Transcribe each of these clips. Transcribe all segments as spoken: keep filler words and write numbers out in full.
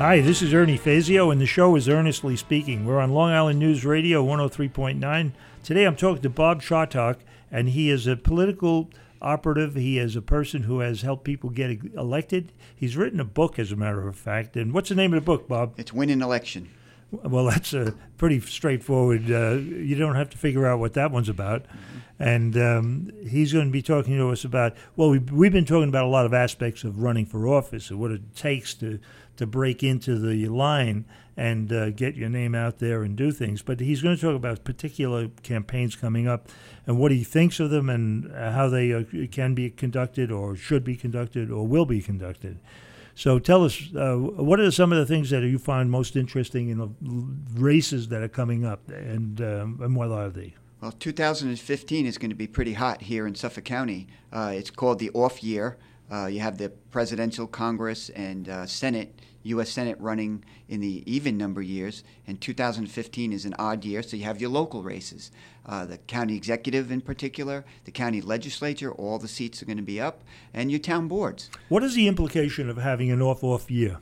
Hi, this is Ernie Fazio, and the show is Earnestly Speaking. We're on Long Island News Radio one oh three point nine. Today I'm talking to Bob Chartock, and he is a political operative. He is a person who has helped people get elected. He's written a book, as a matter of fact. And what's the name of the book, Bob? It's Win an Election. Well, that's a pretty straightforward. Uh, you don't have to figure out what that one's about. Mm-hmm. And um, he's going to be talking to us about, well, we've, we've been talking about a lot of aspects of running for office and what it takes to, to break into the line and uh, get your name out there and do things. But he's going to talk about particular campaigns coming up and what he thinks of them and how they uh, can be conducted or should be conducted or will be conducted. So tell us, uh, what are some of the things that you find most interesting in the races that are coming up, and, um, and what are they? Well, two thousand fifteen is going to be pretty hot here in Suffolk County. Uh, it's called the off year. Uh, you have the presidential, Congress, and uh, Senate, U S Senate running in the even number years, and two thousand fifteen is an odd year, so you have your local races. Uh, the county executive in particular, the county legislature, all the seats are going to be up, and your town boards. What is the implication of having an off-off year?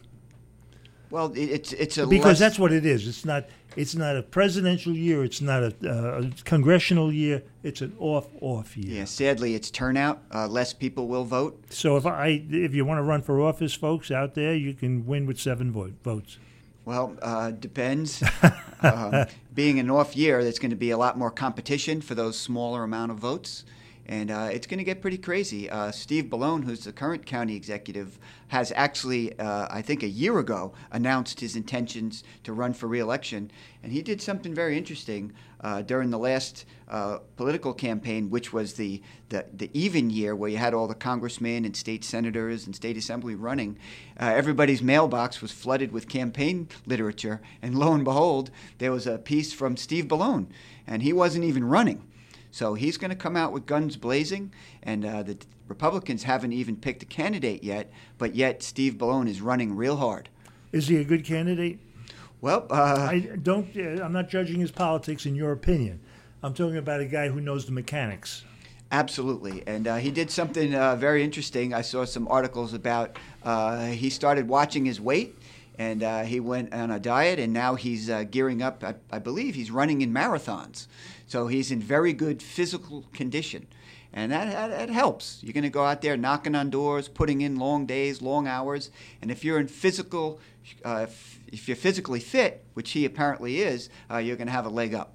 Well, it, it's it's a because less, that's what it is. It's not it's not a presidential year. It's not a, uh, a congressional year. It's an off-off year. Yeah, sadly, it's turnout. Uh, less people will vote. So if I if you want to run for office, folks out there, you can win with seven vote, votes. Well, uh, depends. um, being an off year, there's going to be a lot more competition for those smaller amount of votes. And uh, it's going to get pretty crazy. Uh, Steve Bellone, who's the current county executive, has actually, uh, I think a year ago, announced his intentions to run for re-election. And he did something very interesting uh, during the last uh, political campaign, which was the, the, the even year where you had all the congressmen and state senators and state assembly running. Uh, everybody's mailbox was flooded with campaign literature. And lo and behold, there was a piece from Steve Bellone, and he wasn't even running. So he's going to come out with guns blazing, and uh, the Republicans haven't even picked a candidate yet, but yet Steve Bellone is running real hard. Is he a good candidate? Well, uh, I don't. Uh, I'm not judging his politics in your opinion. I'm talking about a guy who knows the mechanics. Absolutely, and uh, he did something uh, very interesting. I saw some articles about uh, he started watching his weight, and uh, he went on a diet, and now he's uh, gearing up. I, I believe he's running in marathons. So he's in very good physical condition, and that, that, that helps. You're going to go out there knocking on doors, putting in long days, long hours, and if you're in physical, uh, if, if you're physically fit, which he apparently is, uh, you're going to have a leg up.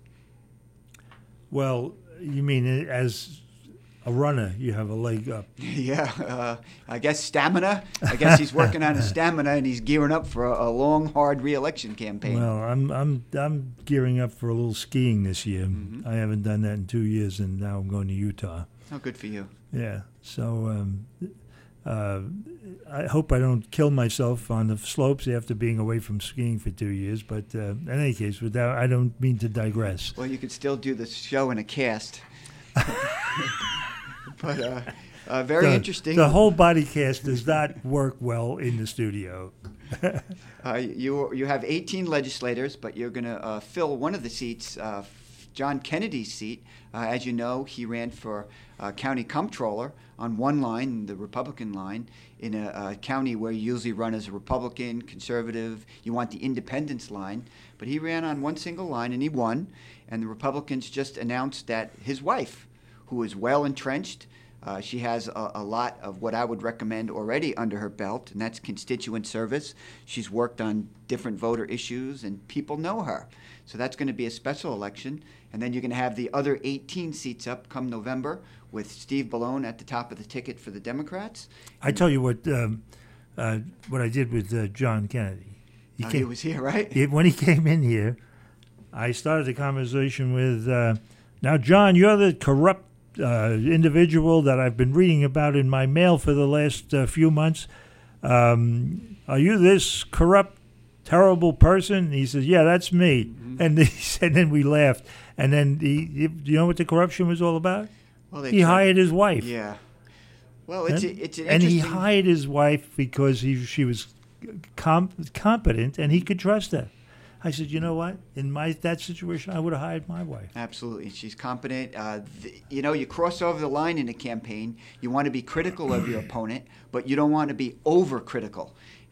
Well, you mean as a runner, you have a leg up? Yeah, uh, I guess stamina. I guess he's working on his stamina, and he's gearing up for a, a long, hard re-election campaign. Well, I'm I'm I'm gearing up for a little skiing this year. Mm-hmm. I haven't done that in two years, and now I'm going to Utah. Oh, good for you. Yeah. So um, uh, I hope I don't kill myself on the slopes after being away from skiing for two years. But uh, in any case, without I don't mean to digress. Well, you could still do the show in a cast. But uh, uh, very the, interesting. The whole body cast does not work well in the studio. uh, you you have eighteen legislators, but you're going to uh, fill one of the seats, uh, John Kennedy's seat. Uh, as you know, he ran for uh, county comptroller on one line, the Republican line, in a, a county where you usually run as a Republican, conservative. You want the independence line. But he ran on one single line, and he won. And the Republicans just announced that his wife, who is well entrenched, Uh, she has a, a lot of what I would recommend already under her belt, and that's constituent service. She's worked on different voter issues, and people know her. So that's going to be a special election. And then you're going to have the other eighteen seats up come November with Steve Bellone at the top of the ticket for the Democrats. I tell you what um, uh, what I did with uh, John Kennedy. He, oh, came, he was here, right? He, when he came in here, I started the conversation with, uh, now, John, you're the corrupt Uh, individual that I've been reading about in my mail for the last uh, few months. Um, are you this corrupt, terrible person? And he says, yeah, that's me. Mm-hmm. And, he said, and then we laughed. And then, he, he, do you know what the corruption was all about? Well, they he tried. hired his wife. Yeah. Well, it's, and, a, it's an and interesting... he hired his wife because he she was com- competent and he could trust her. I said, you know what? In my that situation, I would have hired my wife. Absolutely. She's competent. Uh, th- you know, you cross over the line in a campaign. You want to be critical of your opponent, but you don't want to be overcritical.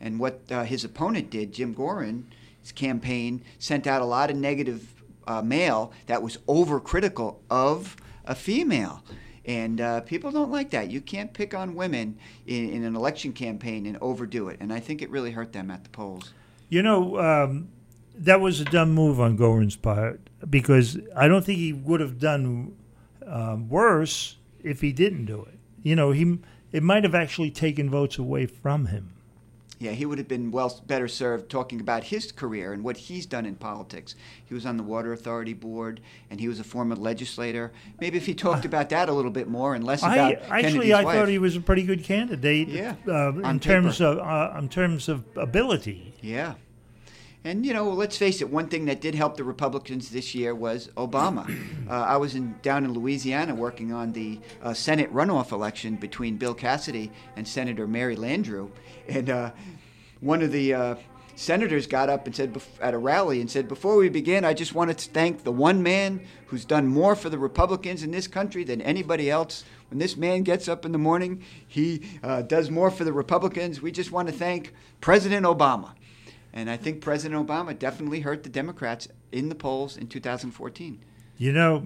And what uh, his opponent did, Jim Gorin's campaign, sent out a lot of negative uh, mail that was overcritical of a female. And uh, people don't like that. You can't pick on women in, in an election campaign and overdo it. And I think it really hurt them at the polls. You know, um, that was a dumb move on Gorin's part, because I don't think he would have done um, worse if he didn't do it. You know, he it might have actually taken votes away from him. Yeah, he would have been well better served talking about his career and what he's done in politics. He was on the Water Authority Board, and he was a former legislator. Maybe if he talked about that a little bit more and less about I, Kennedy's actually, I wife. thought he was a pretty good candidate. Yeah, uh, in terms of uh, in terms of ability. Yeah. And, you know, let's face it, one thing that did help the Republicans this year was Obama. Uh, I was in, down in Louisiana working on the uh, Senate runoff election between Bill Cassidy and Senator Mary Landrieu. And uh, one of the uh, senators got up and said bef- at a rally and said, before we begin, I just wanted to thank the one man who's done more for the Republicans in this country than anybody else. When this man gets up in the morning, he uh, does more for the Republicans. We just want to thank President Obama. And I think President Obama definitely hurt the Democrats in the polls in two thousand fourteen. You know,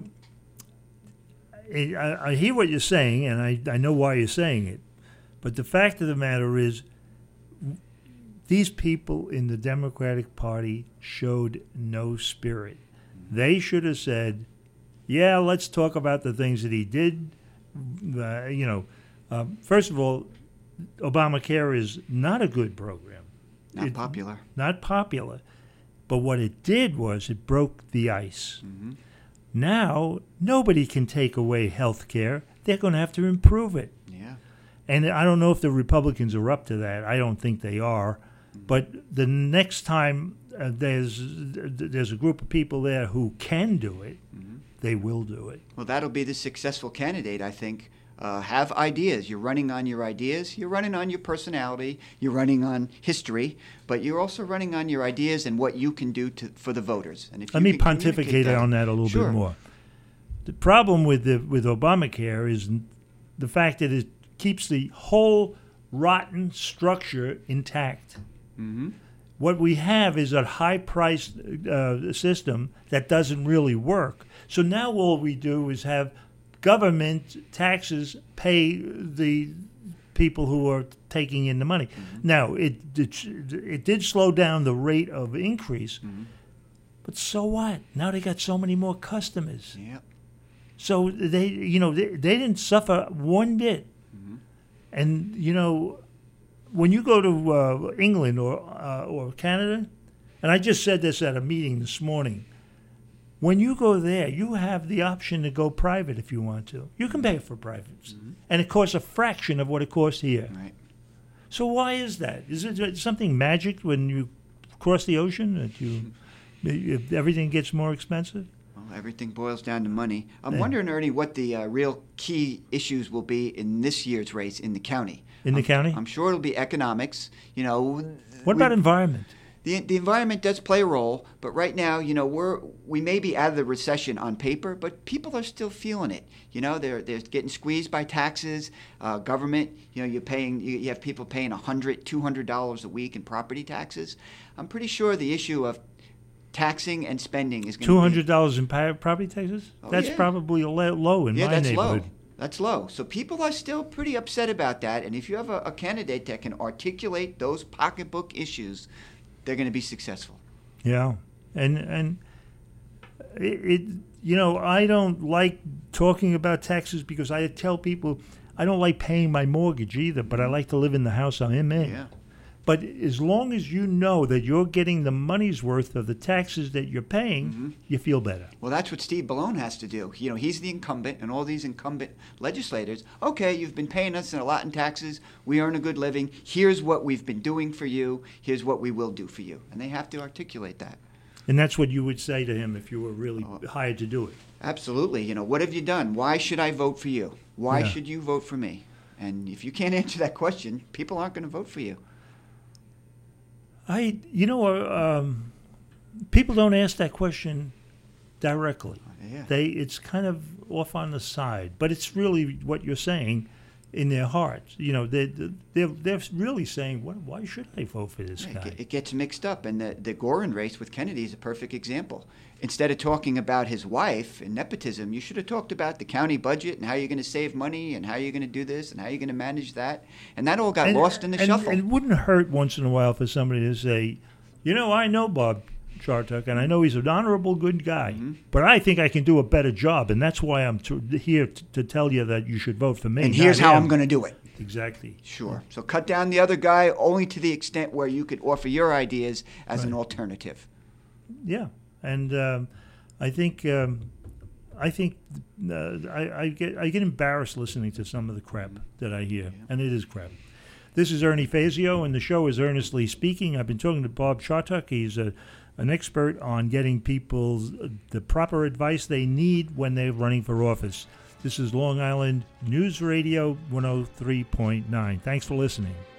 I, I hear what you're saying, and I, I know why you're saying it. But the fact of the matter is, these people in the Democratic Party showed no spirit. They should have said, yeah, let's talk about the things that he did. Uh, you know, uh, first of all, Obamacare is not a good program. Not It, popular. Not popular. But what it did was it broke the ice. Mm-hmm. Now, nobody can take away health care. They're going to have to improve it. Yeah. And I don't know if the Republicans are up to that. I don't think they are. Mm-hmm. But the next time uh, there's there's a group of people there who can do it, mm-hmm. they will do it. Well, that'll be the successful candidate, I think. Uh, have ideas. You're running on your ideas. You're running on your personality. You're running on history. But you're also running on your ideas and what you can do to, for the voters. And if Let you me can pontificate that, on that a little sure. bit more. The problem with the with Obamacare is the fact that it keeps the whole rotten structure intact. Mm-hmm. What we have is a high-priced uh, system that doesn't really work. So now all we do is have government taxes pay the people who are taking in the money. Mm-hmm. Now, it, it it did slow down the rate of increase, mm-hmm. but so what? Now they got so many more customers. Yep. So they, you know, they, they didn't suffer one bit. Mm-hmm. And you know, when you go to uh, England or uh, or Canada, and I just said this at a meeting this morning. When you go there, you have the option to go private if you want to. You can pay for privates. Mm-hmm. And it costs a fraction of what it costs here. Right. So why is that? Is it something magic when you cross the ocean that you if everything gets more expensive? Well, everything boils down to money. I'm yeah. wondering, Ernie, what the uh, real key issues will be in this year's race in the county. In the I'm, county? I'm sure it'll be economics. You know. What we, about environment? The, the environment does play a role, but right now, you know, we're we may be out of the recession on paper, but people are still feeling it. You know, they're they're getting squeezed by taxes, uh, government. You know, you're paying. You, you have people paying a hundred, two hundred dollars a week in property taxes. I'm pretty sure the issue of taxing and spending is going to be two hundred dollars in property taxes. Oh, that's yeah. probably low in yeah, my that's neighborhood. low. That's low. So people are still pretty upset about that. And if you have a, a candidate that can articulate those pocketbook issues, they're going to be successful. Yeah, and and it, it you know I don't like talking about taxes because I tell people I don't like paying my mortgage either, but I like to live in the house I'm in. Yeah. But as long as you know that you're getting the money's worth of the taxes that you're paying, mm-hmm. you feel better. Well, that's what Steve Bellone has to do. You know, he's the incumbent, and all these incumbent legislators, okay, you've been paying us a lot in taxes. We earn a good living. Here's what we've been doing for you. Here's what we will do for you. And they have to articulate that. And that's what you would say to him if you were really oh, hired to do it. Absolutely. You know, what have you done? Why should I vote for you? Why yeah. should you vote for me? And if you can't answer that question, people aren't going to vote for you. I, you know, um, people don't ask that question directly. Yeah. They, it's kind of off on the side, but it's really what you're saying. in their hearts. You know, they they're they're really saying, "What? Why should I vote for this Yeah, guy?" It, ge- it gets mixed up, and the the Gorin race with Kennedy is a perfect example. Instead of talking about his wife and nepotism, you should have talked about the county budget and how you're going to save money and how you're going to do this and how you're going to manage that. And that all got And- lost in the and- shuffle. And it wouldn't hurt once in a while for somebody to say, "You know, I know Bob Chartuck, and I know he's an honorable, good guy, Mm-hmm. but I think I can do a better job, and that's why I'm t- here t- to tell you that you should vote for me." and here's not how him." I'm going to do it. Exactly. Sure. So cut down the other guy only to the extent where you could offer your ideas as an alternative. Yeah, and um, I think um, I think uh, I, I get I get embarrassed listening to some of the crap that I hear, and it is crap. This is Ernie Fazio, and the show is Earnestly Speaking. I've been talking to Bob Chartuck. He's a, an expert on getting people the proper advice they need when they're running for office. This is Long Island News Radio one oh three point nine. Thanks for listening.